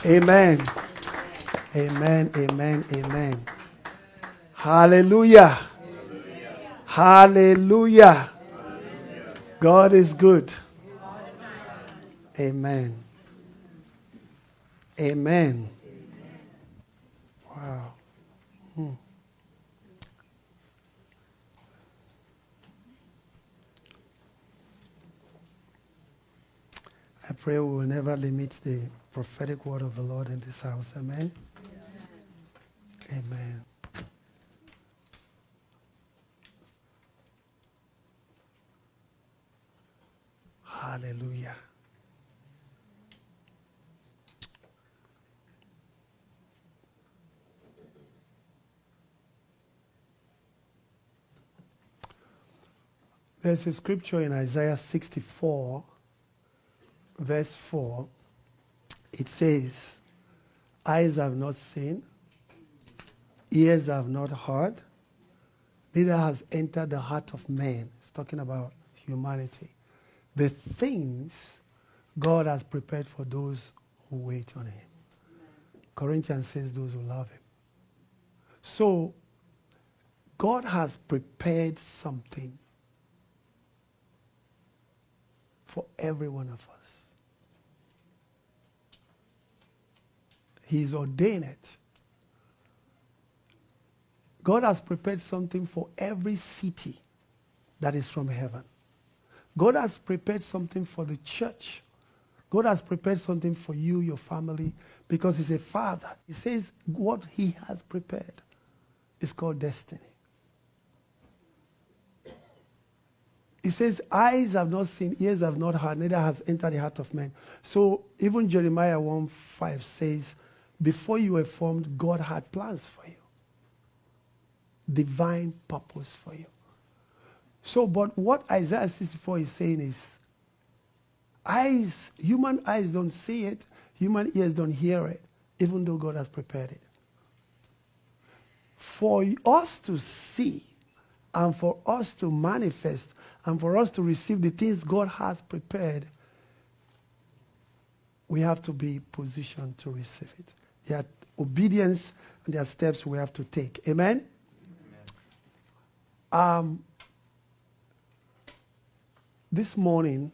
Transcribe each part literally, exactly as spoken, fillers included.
Amen. Amen. Amen. Amen. Hallelujah. Hallelujah. God is good. Amen. Amen. Wow. Hmm. I pray we will never limit the prophetic word of the Lord in this house. Amen. Amen. Hallelujah. There's a scripture in Isaiah sixty-four, verse four. It says, eyes have not seen, ears have not heard, neither has entered the heart of man. It's talking about humanity. The things God has prepared for those who wait on him. Corinthians says those who love him. So, God has prepared something for every one of us. He's ordained it. God has prepared something for every city that is from heaven. God has prepared something for the church. God has prepared something for you, your family, because he's a father. He says what he has prepared is called destiny. He says, eyes have not seen, ears have not heard, neither has entered the heart of man. So even Jeremiah one five says, before you were formed, God had plans for you. Divine purpose for you. So, but what Isaiah sixty-four is saying is, eyes, human eyes don't see it, human ears don't hear it, even though God has prepared it. For us to see, and for us to manifest, and for us to receive the things God has prepared, we have to be positioned to receive it. There are obedience and there are steps we have to take. Amen? Amen. Um, this morning,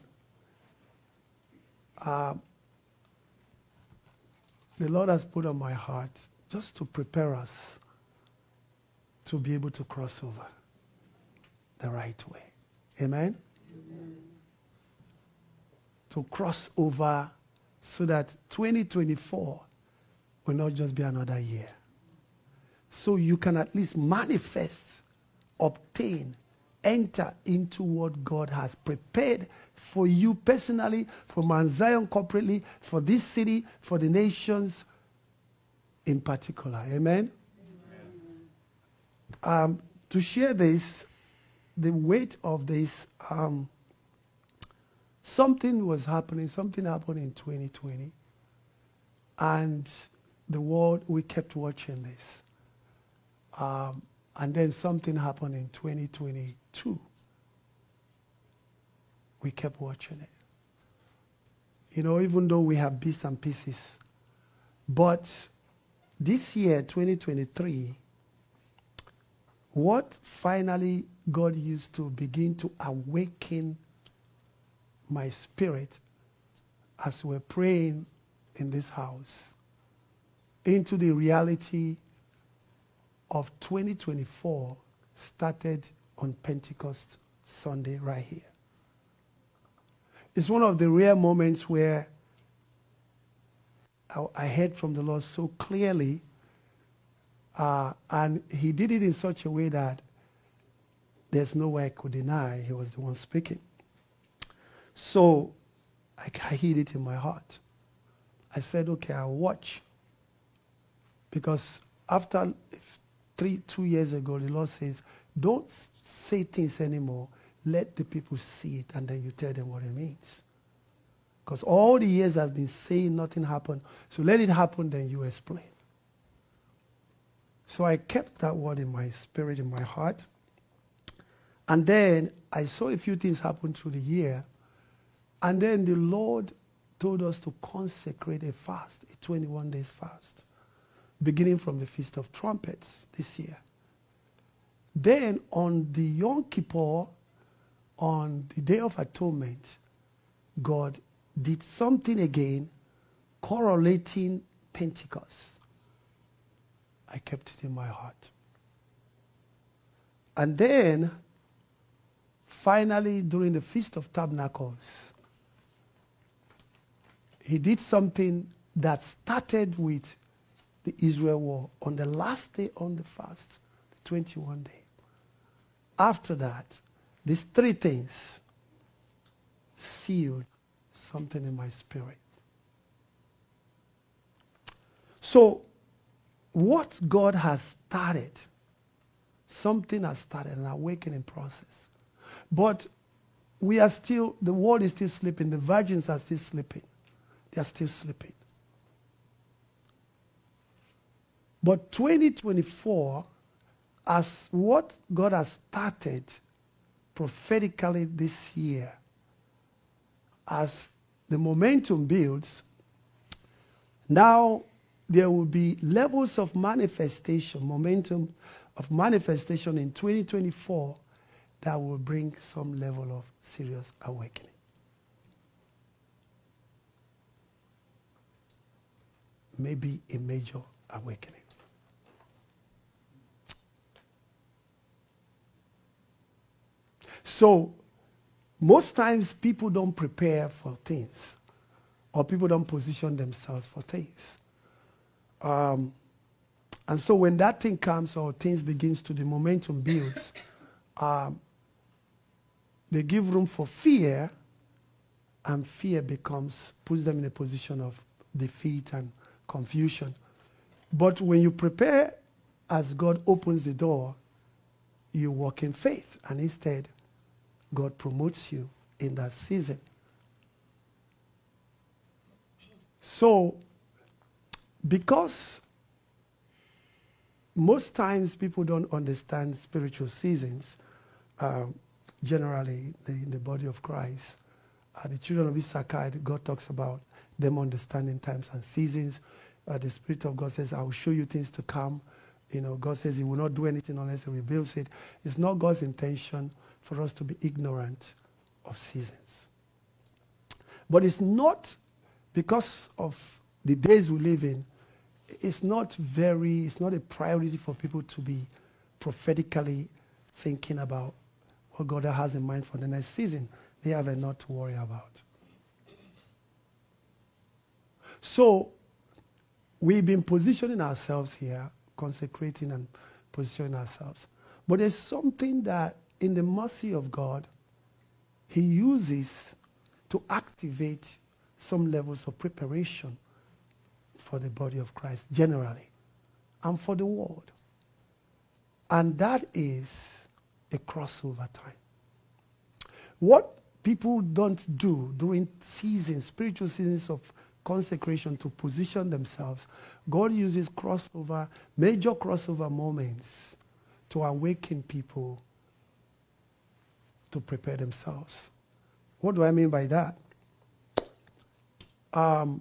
uh, the Lord has put on my heart just to prepare us to be able to cross over the right way. Amen? Amen. To cross over so that twenty twenty-four will not just be another year. So you can at least manifest, obtain, enter into what God has prepared for you personally, for Mount Zion corporately, for this city, for the nations in particular. Amen? Amen. Um, to share this, the weight of this, um, something was happening, something happened in twenty twenty, and the world, we kept watching this. Um, and then something happened in twenty twenty-two. We kept watching it. You know, even though we have bits and pieces. But this year, twenty twenty-three, what finally God used to begin to awaken my spirit as we're praying in this house into the reality of twenty twenty-four started on Pentecost Sunday right here. It's one of the rare moments where I, I heard from the Lord so clearly, uh, and he did it in such a way that there's no way I could deny he was the one speaking. So I, I hid it in my heart. I said, okay, I'll watch. Because after three, two years ago, the Lord says, don't say things anymore. Let the people see it, and then you tell them what it means. Because all the years has been saying nothing happened. So let it happen, then you explain. So I kept that word in my spirit, in my heart. And then I saw a few things happen through the year. And then the Lord told us to consecrate a fast, a twenty-one days fast, beginning from the Feast of Trumpets this year. Then on the Yom Kippur, on the Day of Atonement, God did something again, correlating Pentecost. I kept it in my heart. And then, finally, during the Feast of Tabernacles, he did something that started with the Israel war on the last day on the fast, the twenty-one day. After that, these three things sealed something in my spirit. So, what God has started, something has started, an awakening process. But we are still, the world is still sleeping, the virgins are still sleeping. They are still sleeping. But twenty twenty-four, as what God has started prophetically this year, as the momentum builds, now there will be levels of manifestation, momentum of manifestation in twenty twenty-four that will bring some level of serious awakening. Maybe a major awakening. So, most times people don't prepare for things, or people don't position themselves for things. Um, and so when that thing comes, or things begins to, the momentum builds, um, they give room for fear, and fear becomes, puts them in a position of defeat and confusion. But when you prepare as God opens the door, you walk in faith, and instead, God promotes you in that season. So, because most times people don't understand spiritual seasons, um, generally the, in the body of Christ, uh, the children of Issachar, God talks about them understanding times and seasons. Uh, the Spirit of God says, I will show you things to come. You know, God says he will not do anything unless he reveals it. It's not God's intention for us to be ignorant of seasons. But it's not because of the days we live in, it's not very, it's not a priority for people to be prophetically thinking about what God has in mind for the next season. They have a lot to worry about. So, we've been positioning ourselves here, consecrating and positioning ourselves. But there's something that, in the mercy of God, he uses to activate some levels of preparation for the body of Christ generally and for the world. And that is a crossover time. What people don't do during seasons, spiritual seasons of consecration to position themselves, God uses crossover, major crossover moments to awaken people to prepare themselves. What do I mean by that? Um,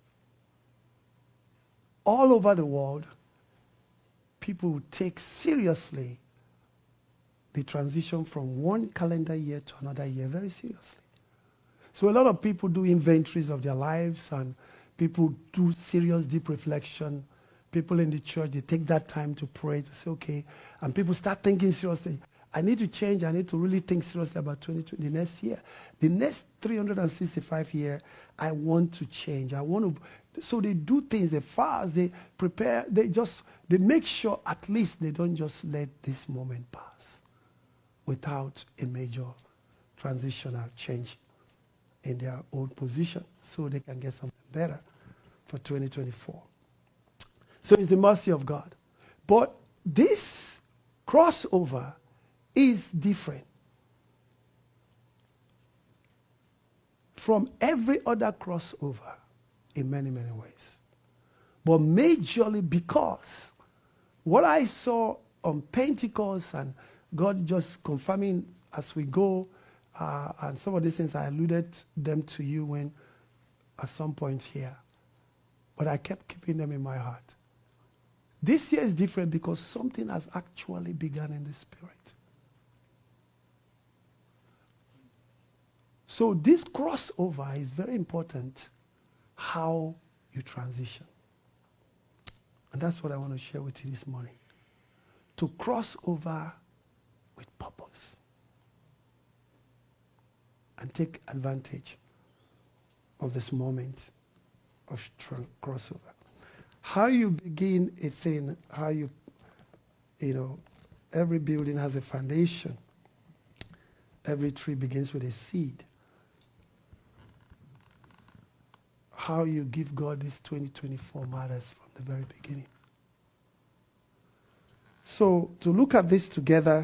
all over the world, people take seriously the transition from one calendar year to another year very seriously. So a lot of people do inventories of their lives, and people do serious deep reflection. People in the church, they take that time to pray, to say, okay, and people start thinking seriously. I need to change. I need to really think seriously about twenty twenty, the next year. The next three hundred sixty-five year, I want to change. I want to. So they do things. They fast. They prepare. They just, they make sure at least they don't just let this moment pass without a major transitional change in their old position, so they can get something better for twenty twenty-four. So it's the mercy of God. But this crossover is different from every other crossover in many, many ways. But majorly because what I saw on Pentecost, and God just confirming as we go, uh, and some of these things I alluded them to you when at some point here. But I kept keeping them in my heart. This year is different because something has actually begun in the Spirit. So this crossover is very important, how you transition. And that's what I want to share with you this morning. To cross over with purpose. And take advantage of this moment of strong crossover. How you begin a thing, how you, you know, every building has a foundation. Every tree begins with a seed. How you give God this twenty twenty-four matters from the very beginning. So to look at this together,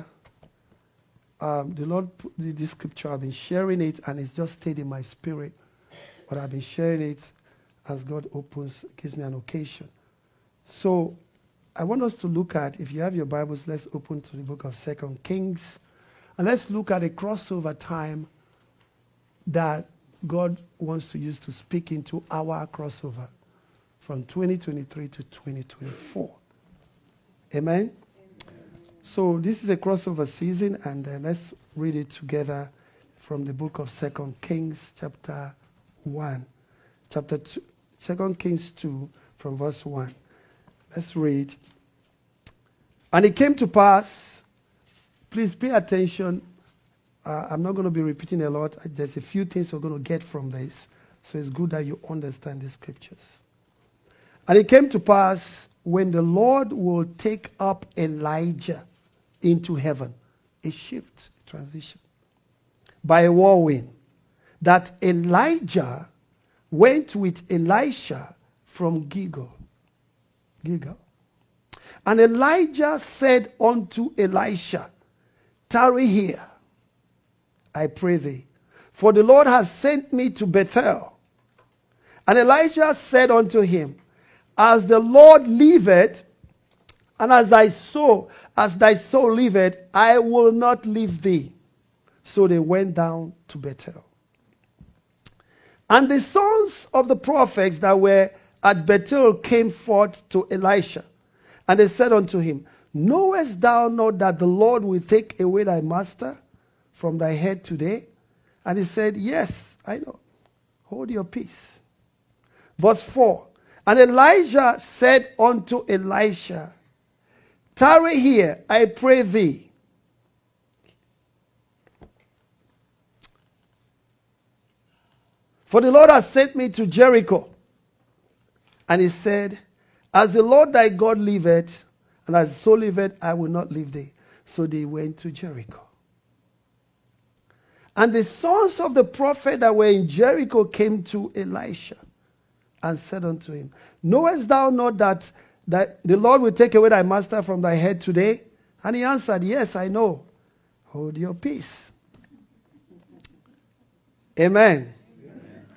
um, the Lord put this scripture, I've been sharing it and it's just stayed in my spirit. But I've been sharing it as God opens, gives me an occasion. So I want us to look at, if you have your Bibles, let's open to the book of Second Kings. And let's look at a crossover time that God wants to use to speak into our crossover from twenty twenty-three to twenty twenty-four. Amen? Amen. So this is a crossover season, and uh, let's read it together from the book of Second Kings, chapter one. Chapter two, Second Kings two, from verse one. Let's read. And it came to pass, please pay attention. Uh, I'm not going to be repeating a lot. There's a few things we're going to get from this. So it's good that you understand the scriptures. And it came to pass when the Lord will take up Elijah into heaven, a shift, a transition, by a whirlwind, that Elijah went with Elisha from Gilgal. Gilgal. And Elijah said unto Elisha, tarry here, I pray thee, for the Lord has sent me to Bethel. And Elijah said unto him, as the Lord liveth, and as thy soul, as thy soul liveth, I will not leave thee. So they went down to Bethel. And the sons of the prophets that were at Bethel came forth to Elisha. And they said unto him, knowest thou not that the Lord will take away thy master from thy head today? And he said, yes, I know. Hold your peace. Verse four. And Elijah said unto Elisha, tarry here, I pray thee. For the Lord has sent me to Jericho. And he said, as the Lord thy God liveth, and as his soul liveth, I will not leave thee. So they went to Jericho. And the sons of the prophet that were in Jericho came to Elisha and said unto him, knowest thou not that, that the Lord will take away thy master from thy head today? And he answered, yes, I know. Hold your peace. Amen. Amen.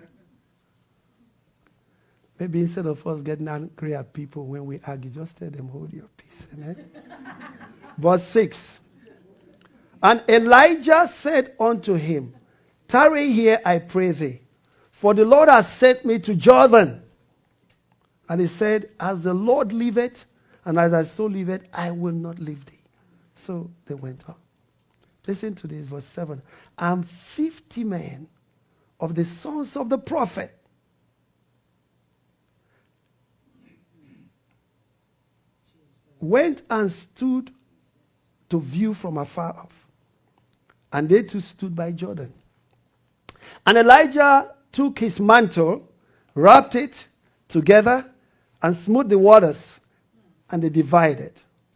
Maybe instead of us getting angry at people when we argue, just tell them, hold your peace. Amen. Verse six. And Elijah said unto him, tarry here, I pray thee, for the Lord has sent me to Jordan. And he said, as the Lord liveth, and as thy soul liveth, I will not leave thee. So they went on. Listen to this, verse seven. And fifty men of the sons of the prophet went and stood to view from afar off. And they too stood by Jordan. And Elijah took his mantle, wrapped it together, and smote the waters, and they divided.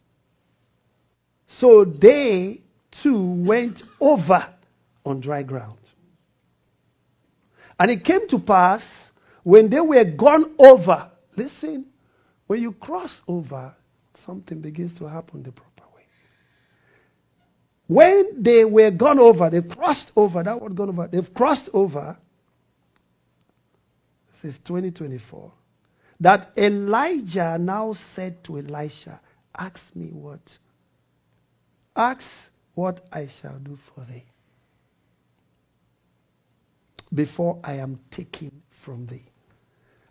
So they too went over on dry ground. And it came to pass, when they were gone over, listen, when you cross over, something begins to happen the proper way. When they were gone over, they crossed over, that word gone over, they've crossed over, this is twenty twenty-four, that Elijah now said to Elisha, ask me what? Ask what I shall do for thee before I am taken from thee.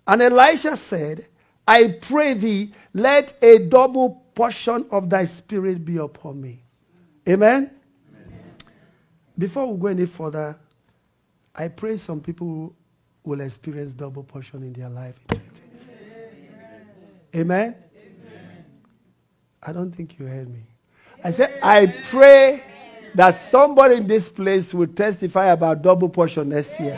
And Elisha said, I pray thee, let a double portion of thy spirit be upon me. Amen? Amen. Before we go any further, I pray some people will experience double portion in their life in twenty twenty-four. Amen? Amen? I don't think you heard me. I said, I pray that somebody in this place will testify about double portion next year.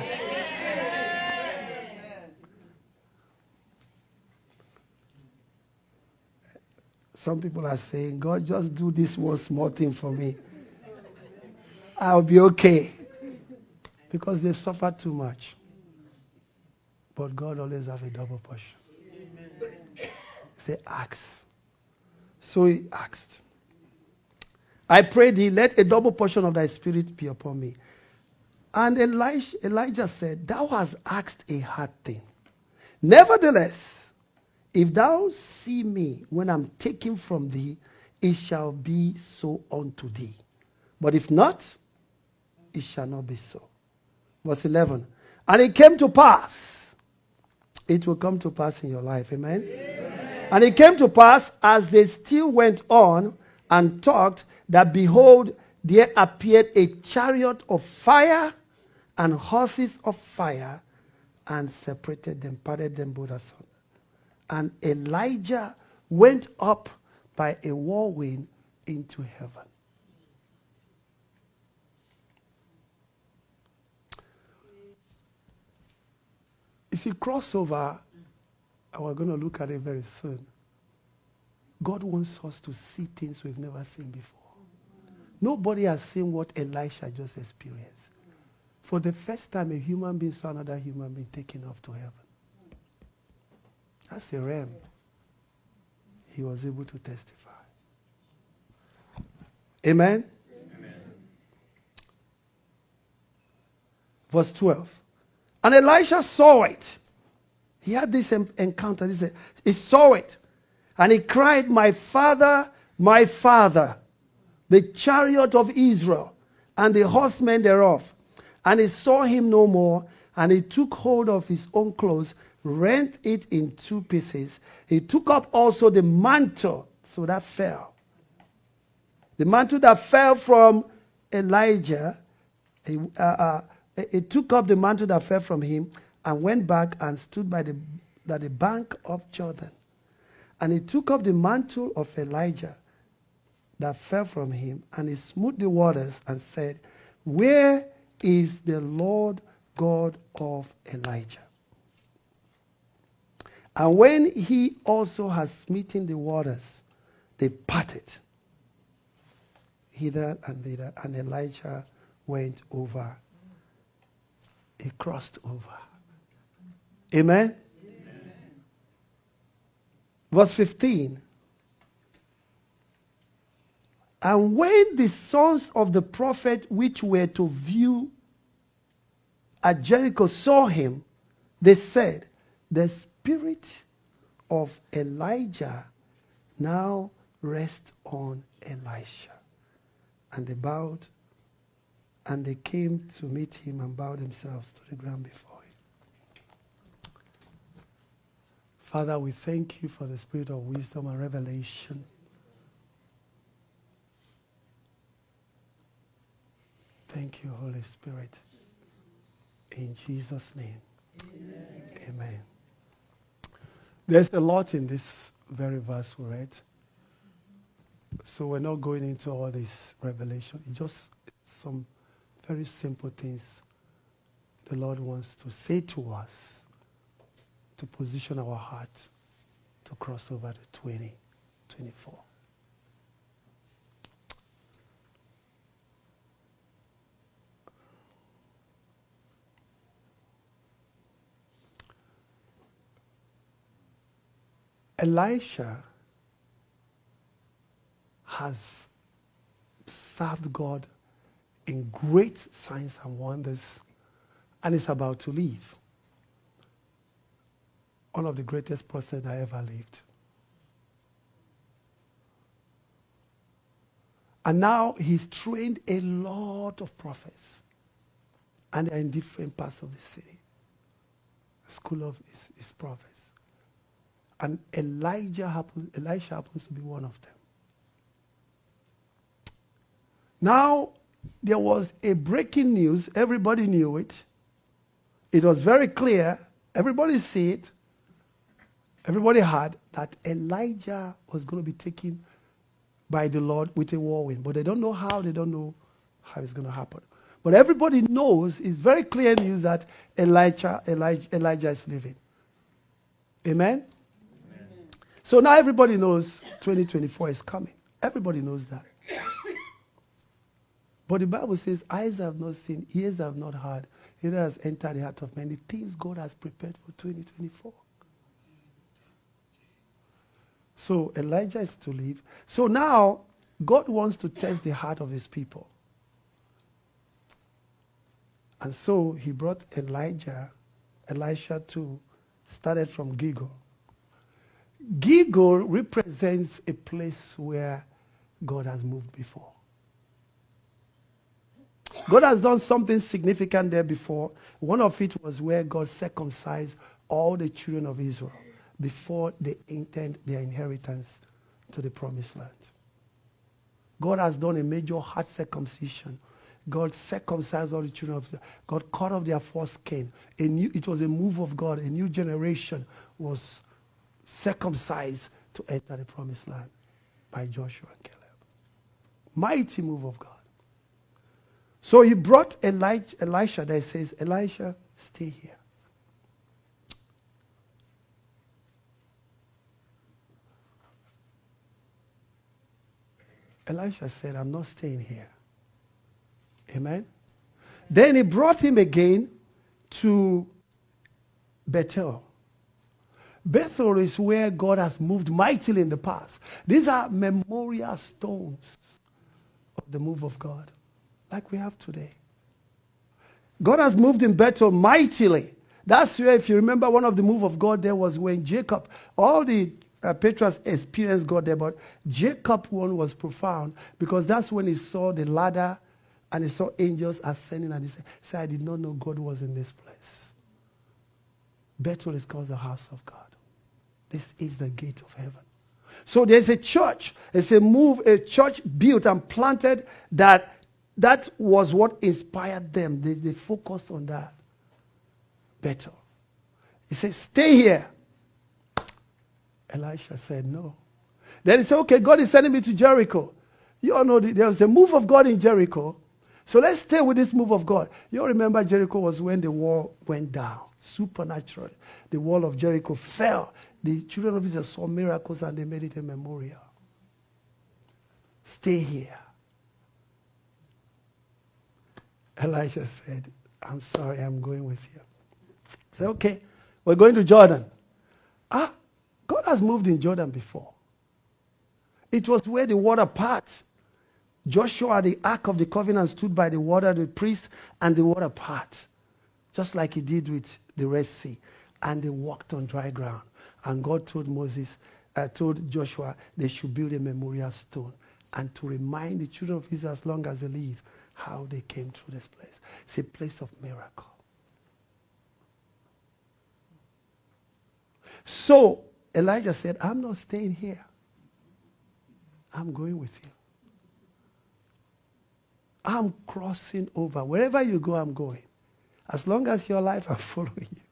Some people are saying, God, just do this one small thing for me. I'll be okay. Because they suffer too much. But God always have a double portion. Say, ask. So he asked. I pray thee, let a double portion of thy spirit be upon me. And Elijah, Elijah said, thou hast asked a hard thing. Nevertheless, if thou see me when I'm taken from thee, it shall be so unto thee. But if not, it shall not be so. Verse eleven. And it came to pass. It will come to pass in your life. Amen? Amen. And it came to pass as they still went on and talked, that behold, there appeared a chariot of fire and horses of fire, and separated them, parted them both asunder. And Elijah went up by a whirlwind into heaven. You see, crossover, and we're going to look at it very soon. God wants us to see things we've never seen before. Nobody has seen what Elisha just experienced. For the first time, a human being saw another human being taken off to heaven. That's a realm. He was able to testify. Amen? Amen. Verse twelve. And Elisha saw it. He had this encounter. He, said, he saw it. And he cried, my father, my father, the chariot of Israel, and the horsemen thereof. And he saw him no more. And he took hold of his own clothes, rent it in two pieces. He took up also the mantle, so that fell. The mantle that fell from Elijah, he, uh, uh, he took up the mantle that fell from him and went back and stood by the, by the bank of Jordan. And he took up the mantle of Elijah that fell from him, and he smote the waters and said, where is the Lord God of Elijah? And when he also had smitten the waters, they parted hither and thither, and Elijah went over. He crossed over. Amen? Amen. Verse fifteen. And when the sons of the prophet which were to view at Jericho saw him, they said, the spirit of Elijah now rests on Elisha. And they bowed, and they came to meet him and bowed themselves to the ground before him. Father, we thank you for the spirit of wisdom and revelation. Thank you, Holy Spirit. In Jesus' name. Amen. Amen. There's a lot in this very verse we read. So we're not going into all this revelation. It's just some very simple things the Lord wants to say to us to position our heart to cross over to twenty twenty-four. Elisha has served God in great signs and wonders, and is about to leave. One of the greatest prophets I ever lived. And now he's trained a lot of prophets, and they're in different parts of the city. school of his, his prophets. And Elijah happens, Elisha happens to be one of them. Now, there was a breaking news. Everybody knew it. It was very clear. Everybody see it. Everybody heard that Elijah was going to be taken by the Lord with a whirlwind. But they don't know how. They don't know how it's going to happen. But everybody knows, it's very clear news that Elijah, Elijah, Elijah is living. Amen? Amen? So now everybody knows twenty twenty-four is coming. Everybody knows that. But the Bible says, eyes have not seen, ears have not heard, neither has entered the heart of man the things God has prepared for twenty twenty-four. So Elijah is to leave. So now, God wants to test the heart of his people. And so he brought Elijah, Elisha to, started from Gilgal. Gilgal represents a place where God has moved before. God has done something significant there before. One of it was where God circumcised all the children of Israel before they entered their inheritance to the promised land. God has done a major heart circumcision. God circumcised all the children of Israel. God cut off their foreskin. A new, it was a move of God. A new generation was circumcised to enter the promised land by Joshua and Caleb. Mighty move of God. So he brought Elijah, Elisha that says, Elisha, stay here. Elisha said, I'm not staying here. Amen. Then he brought him again to Bethel. Bethel is where God has moved mightily in the past. These are memorial stones of the move of God, like we have today. God has moved in Bethel mightily. That's where, if you remember, one of the move of God there was when Jacob, all the uh, patriarchs experienced God there, but Jacob one was profound because that's when he saw the ladder and he saw angels ascending and he said, say, I did not know God was in this place. Bethel is called the house of God. This is the gate of heaven. So there's a church. It's a move, a church built and planted that that was what inspired them. They, they focused on that. Bethel. He said, stay here. Elisha said, no. Then he said, okay, God is sending me to Jericho. You all know the, there was a move of God in Jericho. So let's stay with this move of God. You all remember Jericho was when the wall went down. Supernaturally. The wall of Jericho fell. The children of Israel saw miracles and they made it a memorial. Stay here. Elisha said, I'm sorry, I'm going with you. He said, okay, we're going to Jordan. Ah, God has moved in Jordan before. It was where the water parts. Joshua, the Ark of the Covenant, stood by the water, the priest, and the water parts. Just like he did with the Red Sea. And they walked on dry ground. And God told Moses, uh, told Joshua, they should build a memorial stone. And to remind the children of Israel, as long as they live, how they came through this place. It's a place of miracle. So Elijah said, I'm not staying here. I'm going with you. I'm crossing over. Wherever you go, I'm going. As long as you're alive, I'm following you.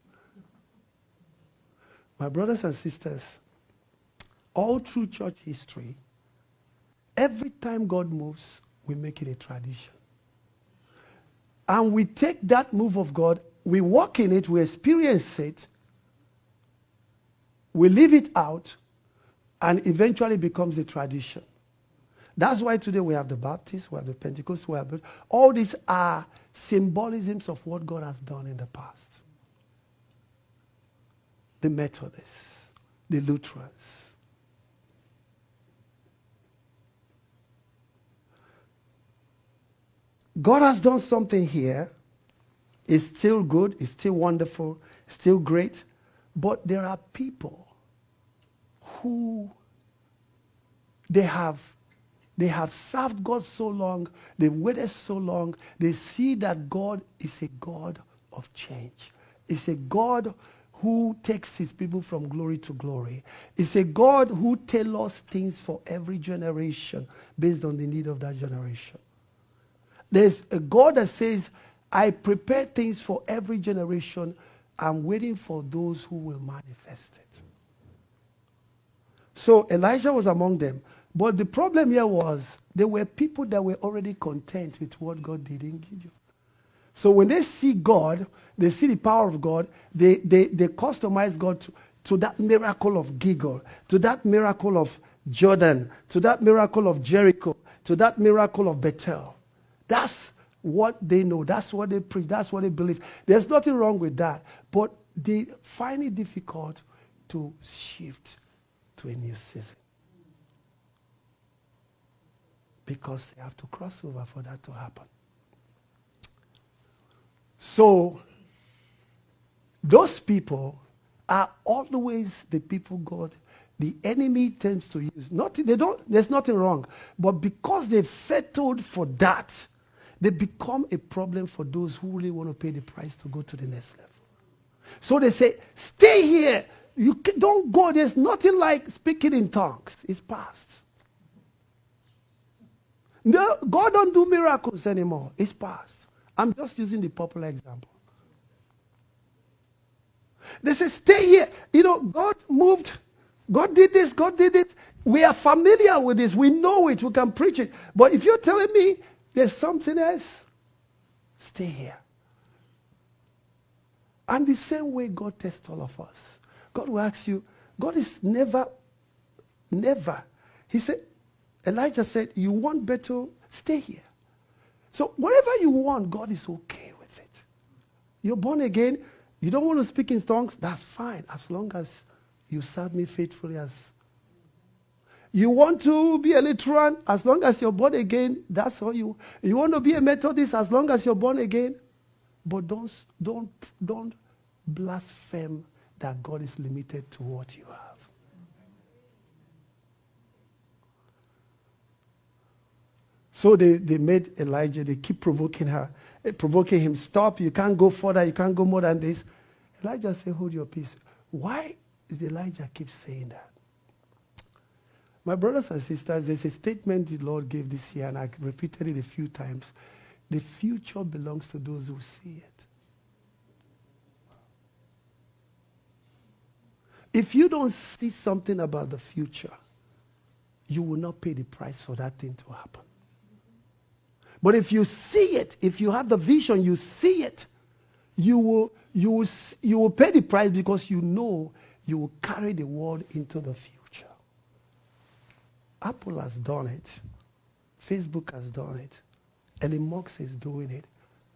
My brothers and sisters, all through church history, every time God moves, we make it a tradition. And we take that move of God, we walk in it, we experience it, we live it out, and eventually becomes a tradition. That's why today we have the Baptists, we have the Pentecostals, we have all these are symbolisms of what God has done in the past. The Methodists, the Lutherans. God has done something here. It's still good, it's still wonderful, still great, but there are people who they have They have served God so long, they've waited so long, they see that God is a God of change. It's a God who takes his people from glory to glory. It's a God who tailors things for every generation based on the need of that generation. There's a God that says, I prepare things for every generation. I'm waiting for those who will manifest it. So Elijah was among them. But the problem here was there were people that were already content with what God did in Gideon. So when they see God, they see the power of God, they, they, they customize God to, to that miracle of Gilgal, to that miracle of Jordan, to that miracle of Jericho, to that miracle of Bethel. That's what they know. That's what they preach. That's what they believe. There's nothing wrong with that. But they find it difficult to shift to a new season. Because they have to cross over for that to happen. So, those people are always the people God, the enemy tends to use. Not, they don't, there's nothing wrong. But because they've settled for that, they become a problem for those who really want to pay the price to go to the next level. So they say, stay here. You can, don't go. There's nothing like speaking in tongues. It's past. No, God don't do miracles anymore. It's past. I'm just using the popular example. They say, stay here. You know, God moved. God did this. God did it. We are familiar with this. We know it. We can preach it. But if you're telling me there's something else, stay here. And the same way God tests all of us. God will ask you, God is never, never. He said, Elijah said, you want better, stay here. So whatever you want, God is okay with it. You're born again. You don't want to speak in tongues. That's fine, as long as you serve me faithfully. As you want to be a Lutheran, as long as you're born again. That's all you. You want to be a Methodist, as long as you're born again. But don't don't don't blaspheme that God is limited to what you have. So they, they made Elijah, they keep provoking her, provoking him. Stop, you can't go further, you can't go more than this. Elijah said, hold your peace. Why does Elijah keep saying that? My brothers and sisters, there's a statement the Lord gave this year, and I repeated it a few times. The future belongs to those who see it. If you don't see something about the future, you will not pay the price for that thing to happen. But if you see it, if you have the vision, you see it, you will, you will, you will pay the price because you know you will carry the world into the future. Apple has done it. Facebook has done it. Elon Musk is doing it.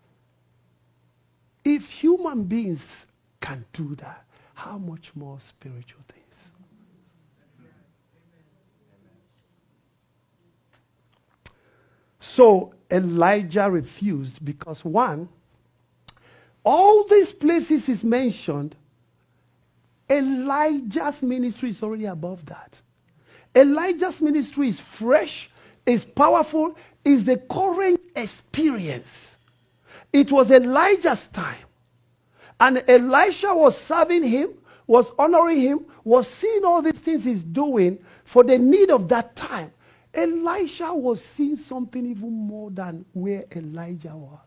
If human beings can do that, how much more spiritual things? So Elijah refused because, one, all these places is mentioned, Elijah's ministry is already above that. Elijah's ministry is fresh, is powerful, is the current experience. It was Elijah's time. And Elisha was serving him, was honoring him, was seeing all these things he's doing for the need of that time. Elisha was seeing something even more than where Elijah was.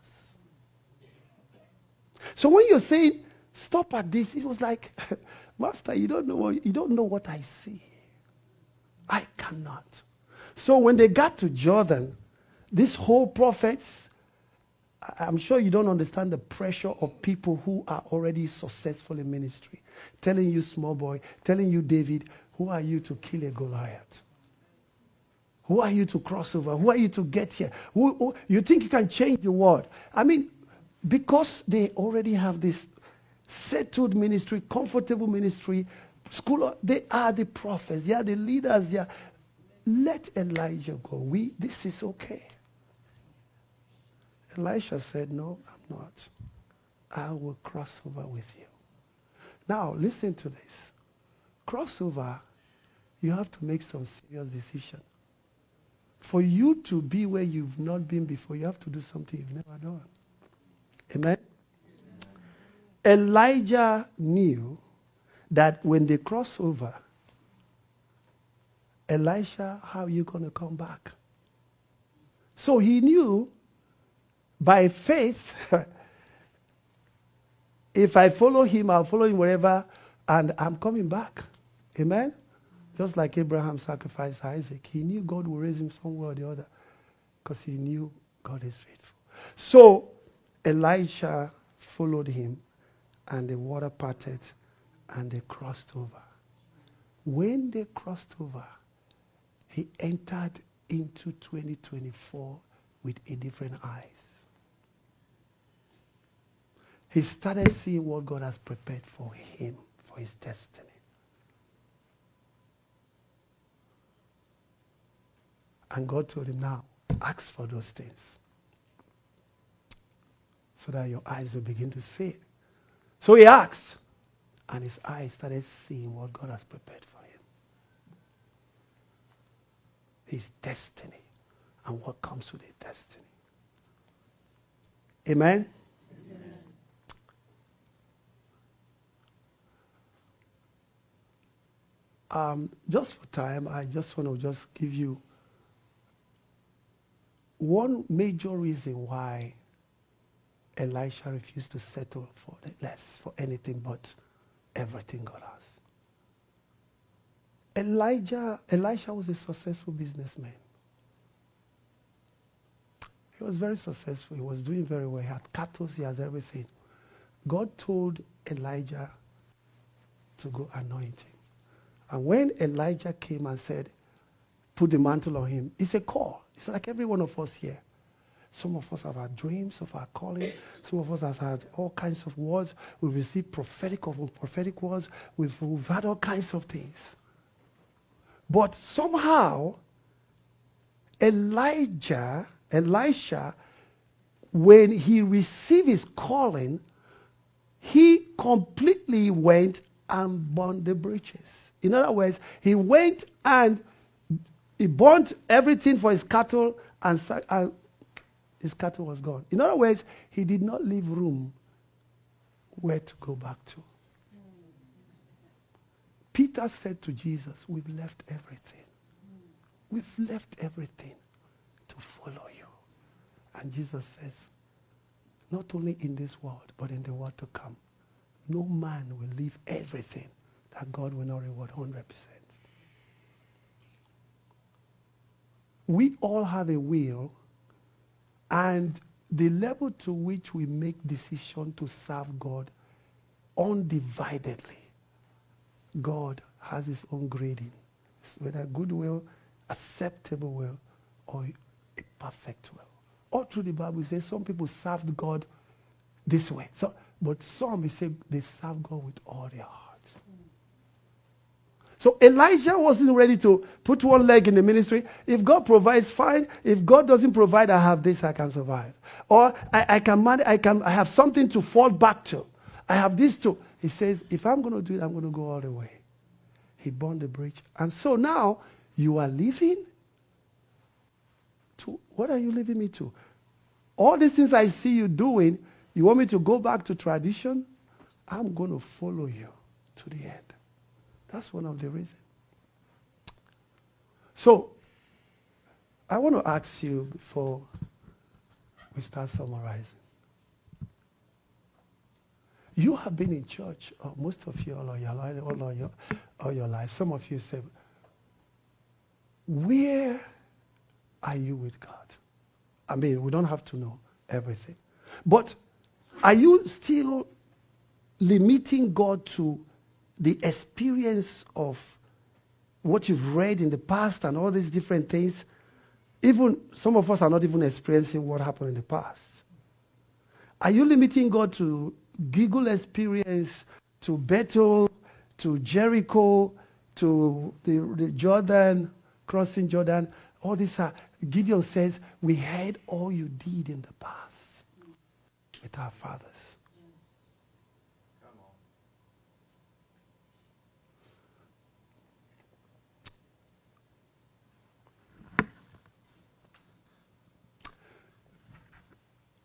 So when you're saying, stop at this, it was like, Master, you don't know what, you don't know what I see. I cannot. So when they got to Jordan, this whole prophets, I'm sure you don't understand the pressure of people who are already successful in ministry. Telling you, small boy, telling you, David, who are you to kill a Goliath? Who are you to cross over? Who are you to get here? Who, who, you think you can change the world? I mean, because they already have this settled ministry, comfortable ministry, school, they are the prophets, they are the leaders. They are, let Elijah go. We, this is okay. Elisha said, no, I'm not. I will cross over with you. Now, listen to this. Crossover, you have to make some serious decision. For you to be where you've not been before, you have to do something you've never done. Amen? Elijah knew that when they cross over, Elisha, how are you going to come back? So he knew by faith, if I follow him, I'll follow him wherever, and I'm coming back. Amen? Just like Abraham sacrificed Isaac. He knew God would raise him somewhere or the other because he knew God is faithful. So Elisha followed him, and the water parted, and they crossed over. When they crossed over, he entered into twenty twenty-four with a different eyes. He started seeing what God has prepared for him, for his destiny. And God told him, now, ask for those things. So that your eyes will begin to see it. So he asked, and his eyes started seeing what God has prepared for him. His destiny, and what comes with his destiny. Amen? Amen. Um, just for time, I just want to just give you one major reason why Elisha refused to settle for less, for anything but everything God has. Elijah, Elisha was a successful businessman. He was very successful. He was doing very well. He had cattle, he has everything. God told Elijah to go anoint him. And when Elijah came and said, put the mantle on him, it's a call. It's like every one of us here. Some of us have had dreams of our calling. Some of us have had all kinds of words. We've received prophetic or prophetic words. We've, we've had all kinds of things. But somehow, Elijah, Elisha, when he received his calling, he completely went and burned the bridges. In other words, he went and he burnt everything for his cattle, and, and his cattle was gone. In other words, he did not leave room where to go back to. Peter said to Jesus, we've left everything. We've left everything to follow you. And Jesus says, not only in this world, but in the world to come, no man will leave everything that God will not reward one hundred percent. We all have a will, and the level to which we make decision to serve God undividedly, God has his own grading. Whether good will, acceptable will, or a perfect will. All through the Bible, it says some people served God this way. So, but some, he said, they serve God with all their hearts. So Elijah wasn't ready to put one leg in the ministry. If God provides, fine. If God doesn't provide, I have this, I can survive. Or I, I can manage, I can I have something to fall back to. I have this too. He says, if I'm going to do it, I'm going to go all the way. He burned the bridge. And so now you are leaving to, what are you leaving me to? All these things I see you doing, you want me to go back to tradition? I'm going to follow you to the end. That's one of the reasons. So, I want to ask you before we start summarizing. You have been in church, or most of you, all of your life, all of your, all your life. Some of you say, where are you with God? I mean, we don't have to know everything. But are you still limiting God to the experience of what you've read in the past and all these different things? Even some of us are not even experiencing what happened in the past. Are you limiting God to Gilgal experience, to Bethel, to Jericho, to the, the Jordan, crossing Jordan? All these are, Gideon says, we heard all you did in the past with our fathers. Come on.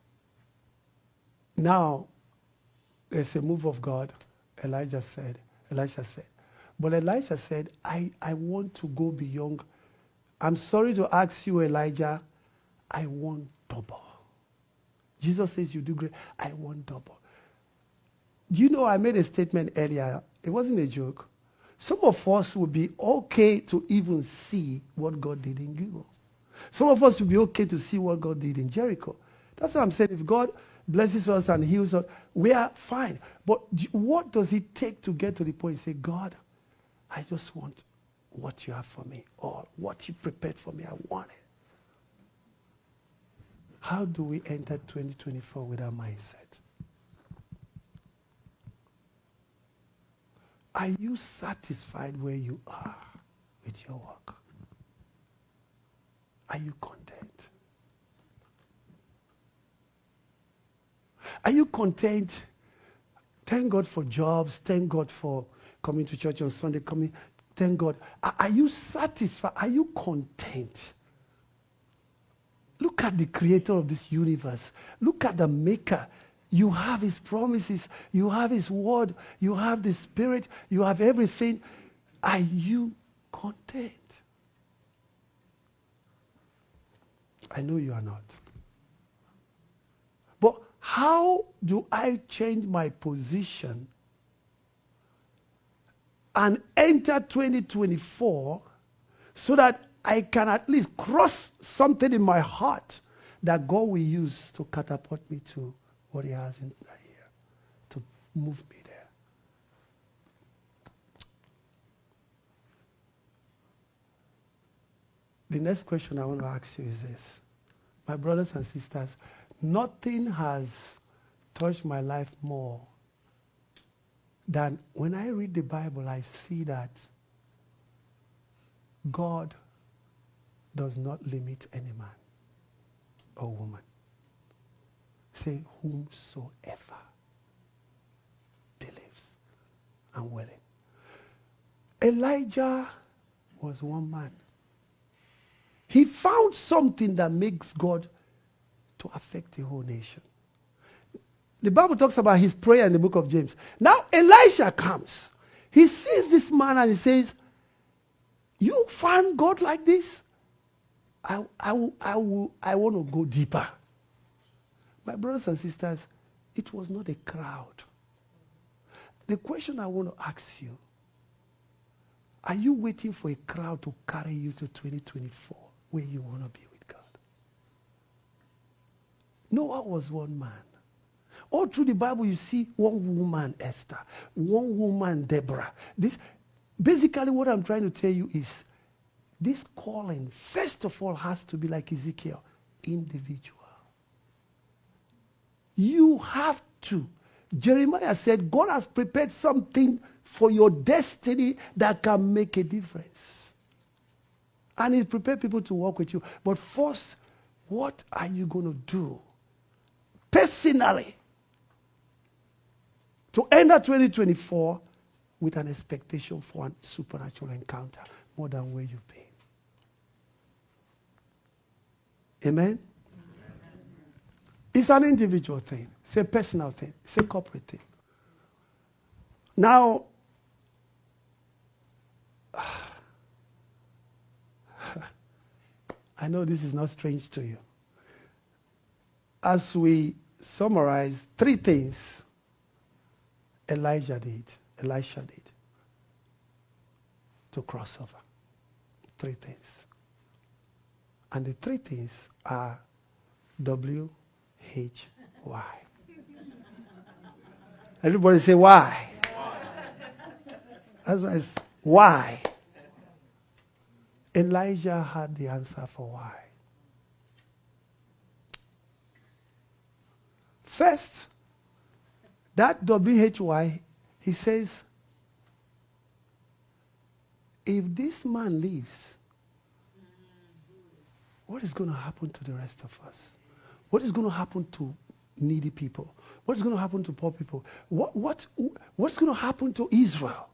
Now, there's a move of God. Elijah said, Elisha said. But Elisha said, I, I want to go beyond. I'm sorry to ask you, Elijah, I want double. Jesus says you do great. I want double. Do you know I made a statement earlier? It wasn't a joke. Some of us would be okay to even see what God did in Google. Some of us would be okay to see what God did in Jericho. That's what I'm saying. If God blesses us and heals us, we are fine. But what does it take to get to the point and say, God, I just want what you have for me, or what you prepared for me. I want it. How do we enter twenty twenty-four with that mindset? Are you satisfied where you are with your work? Are you content? Are you content? Thank God for jobs. Thank God for coming to church on Sunday. Coming, thank God. Are, are you satisfied? Are you content? Look at the creator of this universe. Look at the maker. You have his promises. You have his word. You have the spirit. You have everything. Are you content? I know you are not. But how do I change my position and enter twenty twenty-four so that I can at least cross something in my heart that God will use to catapult me to what he has in here, to move me there? The next question I want to ask you is this. My brothers and sisters, nothing has touched my life more than when I read the Bible, I see that God does not limit any man or woman. Say, whomsoever believes and willing. Elijah was one man. He found something that makes God to affect the whole nation. The Bible talks about his prayer in the book of James. Now Elisha comes. He sees this man and he says, you find God like this? I, I, I, will, I want to go deeper. My brothers and sisters, it was not a crowd. The question I want to ask you, are you waiting for a crowd to carry you to twenty twenty-four where you want to be with God? Noah was one man. All through the Bible, you see one woman, Esther, one woman, Deborah. This, basically, what I'm trying to tell you is this calling, first of all, has to be like Ezekiel, individual. You have to. Jeremiah said, God has prepared something for your destiny that can make a difference. And he prepared people to work with you. But first, what are you going to do personally to enter twenty twenty-four with an expectation for a supernatural encounter more than where you've been? Amen? Amen? It's an individual thing. It's a personal thing. It's a corporate thing. Now, I know this is not strange to you. As we summarize three things Elijah did, Elisha did to cross over. Three things. And the three things are W H Y. Everybody say why. That's why it's why. Elijah had the answer for why. First, that W H Y, he says, if this man leaves, what is going to happen to the rest of us? What is going to happen to needy people? What is going to happen to poor people? What, what, what's going to happen to Israel?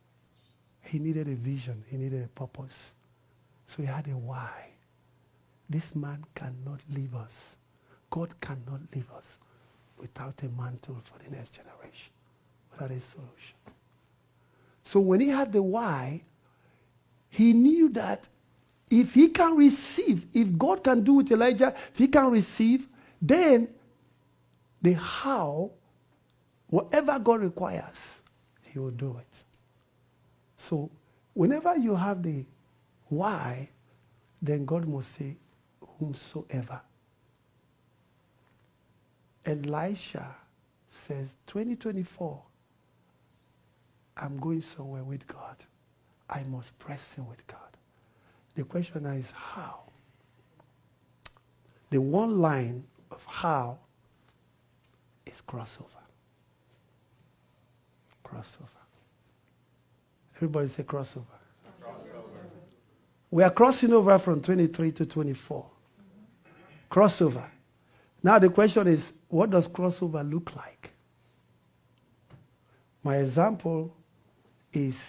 He needed a vision. He needed a purpose. So he had a why. this man cannot leave us. God cannot leave us without a mantle for the next generation, without a solution. So when he had the why, he knew that if he can receive, if God can do with Elijah, if he can receive, then the how, whatever God requires, he will do it. So whenever you have the why, then God must say, whomsoever. Elisha says, twenty twenty-four, I'm going somewhere with God. I must press in with God. The question now is how? The one line of how is crossover. Crossover. Everybody say crossover. Crossover. We are crossing over from twenty-three to twenty-four. Crossover. Now the question is, what does crossover look like? My example is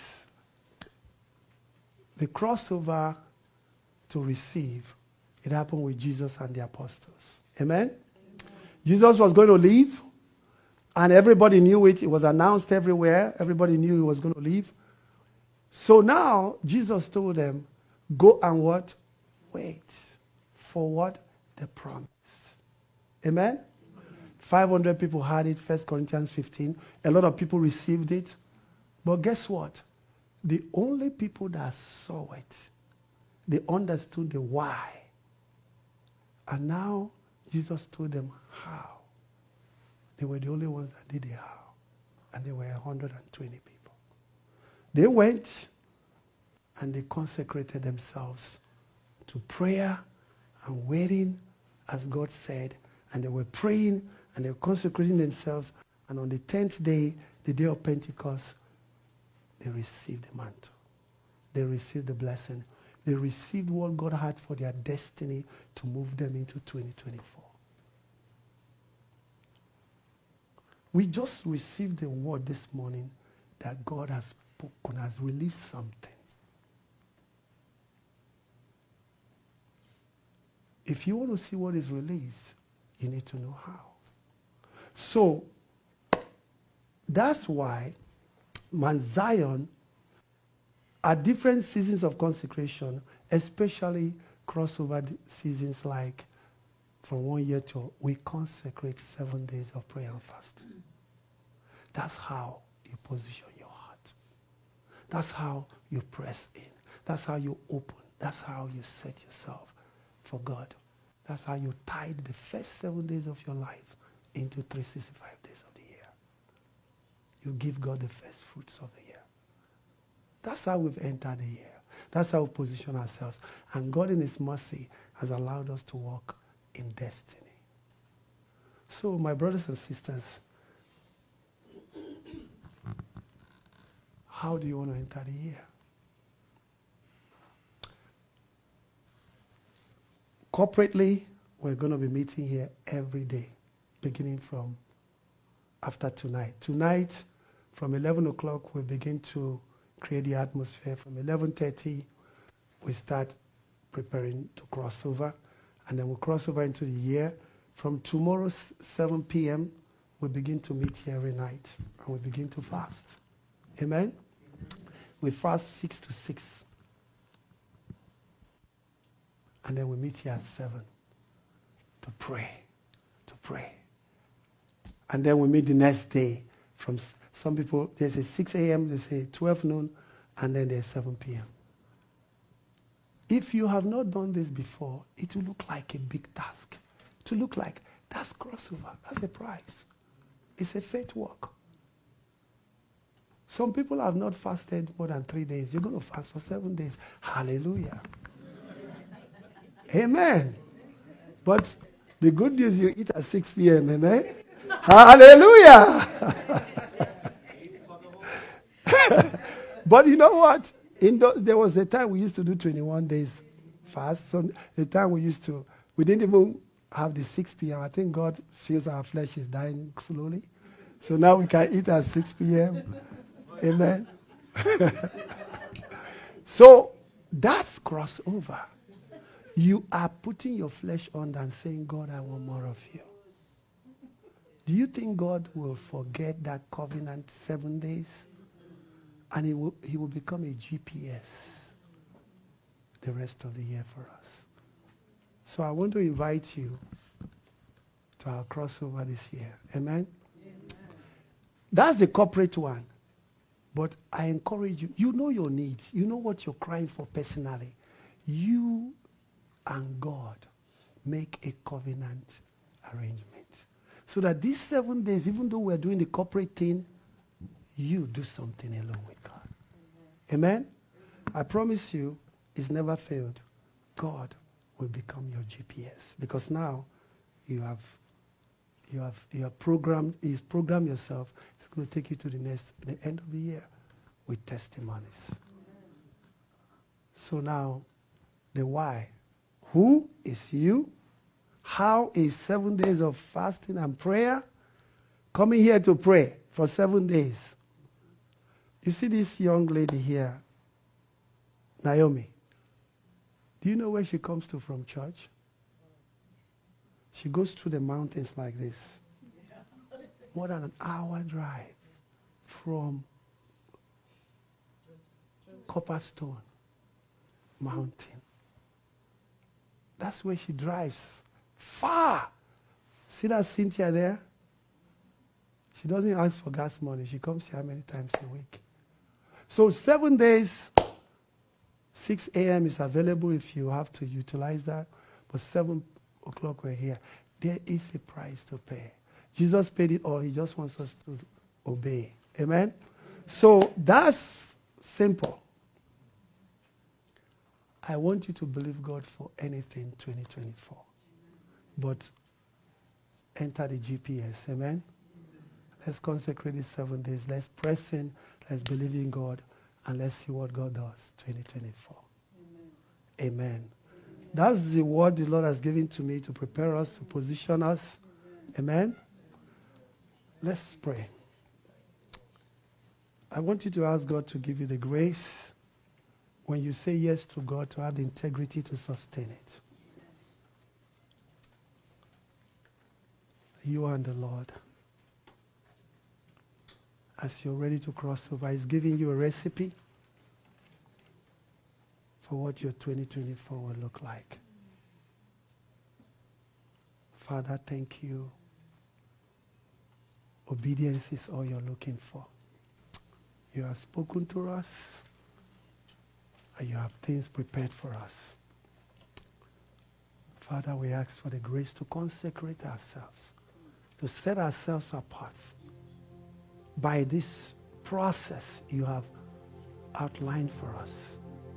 the crossover to receive. It happened with Jesus and the apostles. Amen? Jesus was going to leave, and everybody knew it. It was announced everywhere. Everybody knew he was going to leave. So now Jesus told them, go and what? Wait for what? The promise. Amen? five hundred people had it, First Corinthians fifteen. A lot of people received it. But guess what? The only people that saw it, they understood the why. And now Jesus told them how. They were the only ones that did the how. And there were one hundred twenty people. They went and they consecrated themselves to prayer and waiting, as God said. And they were praying and they were consecrating themselves. And on the tenth day, the day of Pentecost, they received the mantle. They received the blessing. They received what God had for their destiny to move them into twenty twenty-four. We just received the word this morning that God has spoken, has released something. If you want to see what is released, you need to know how. So, that's why Mount Zion, at different seasons of consecration, especially crossover seasons like from one year to, we consecrate seven days of prayer and fasting. That's how you position your heart. That's how you press in. That's how you open. That's how you set yourself for God. That's how you tithe the first seven days of your life into three hundred sixty-five days of the year. You give God the first fruits of the year. That's how we've entered the year. That's how we position ourselves. And God in his mercy has allowed us to walk in destiny. So, my brothers and sisters, how do you want to enter the year? Corporately, we're going to be meeting here every day, beginning from after tonight. Tonight, from eleven o'clock, we begin to create the atmosphere. From eleven thirty, we start preparing to cross over, and then we'll cross over into the year. From tomorrow, seven p.m., we begin to meet here every night, and we begin to fast. Amen? We fast six to six. And then we meet here at seven to pray, to pray. And then we meet the next day. From some people, they say six a.m., they say twelve noon, and then there's seven p.m. If you have not done this before, it will look like a big task. It will look like, that's crossover, that's a prize. It's a faith walk. Some people have not fasted more than three days. You're going to fast for seven days. Hallelujah. Amen. But the good news, you eat at six p.m. Amen. Hallelujah. But you know what? In the, there was a time we used to do twenty-one days fast. So the time we used to, we didn't even have the six p.m. I think God feels our flesh is dying slowly. So now we can eat at six p.m. Amen. So that's crossover. You are putting your flesh on and saying, God, I want more of you. Do you think God will forget that covenant seven days? And he will, he will become a G P S the rest of the year for us. So I want to invite you to our crossover this year. Amen? Amen. That's the corporate one. But I encourage you. You know your needs. You know what you're crying for personally. You and God make a covenant arrangement. So that these seven days, even though we're doing the corporate thing, you do something alone with God. Amen? Amen? I promise you, it's never failed. God will become your G P S. Because now you have you have you have programmed you programmed yourself. It's going to take you to the next the end of the year with testimonies. Amen. So now the why. Who is you? How is seven days of fasting and prayer? Coming here to pray for seven days. You see this young lady here, Naomi. Do you know where she comes to from church? She goes through the mountains like this. More than an hour drive from Copperstone Mountain. That's where she drives. Far. See that Cynthia there? She doesn't ask for gas money. She comes here many times a week. So seven days, six a.m. is available if you have to utilize that. But seven o'clock we're here. There is a price to pay. Jesus paid it all. He just wants us to obey. Amen? So that's simple. I want you to believe God for anything twenty twenty-four. But enter the G P S. Amen? Let's consecrate these seven days. Let's press in. Let's believe in God. And let's see what God does twenty twenty-four. Amen. Amen. Amen. That's the word the Lord has given to me to prepare us, to position us. Amen. Amen. Let's pray. I want you to ask God to give you the grace when you say yes to God, to have the integrity to sustain it. You and the Lord. As you're ready to cross over, He's giving you a recipe for what your twenty twenty-four will look like. Father, thank you. Obedience is all you're looking for. You have spoken to us, and you have things prepared for us. Father, we ask for the grace to consecrate ourselves, to set ourselves apart by this process you have outlined for us.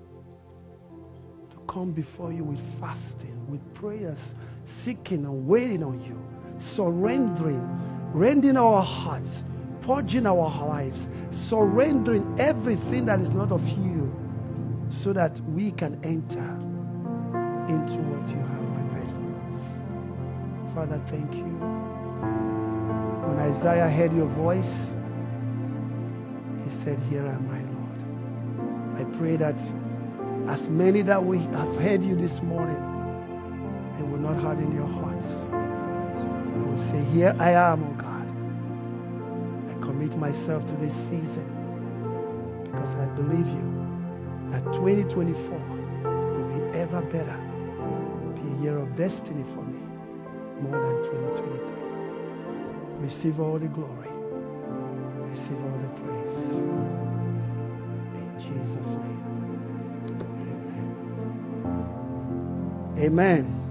To come before you with fasting, with prayers, seeking and waiting on you, surrendering, rending our hearts, purging our lives, surrendering everything that is not of you, so that we can enter into what you have prepared for us. Father, thank you. When Isaiah heard your voice, he said, "Here am I, Lord." I pray that as many that we have heard you this morning, they will not harden your hearts. They will say, "Here I am, O God. I commit myself to this season because I believe you that twenty twenty-four will be ever better, will be a year of destiny for me, more than twenty twenty-three. Receive all the glory. Receive all the praise. In Jesus' name. Amen. Amen.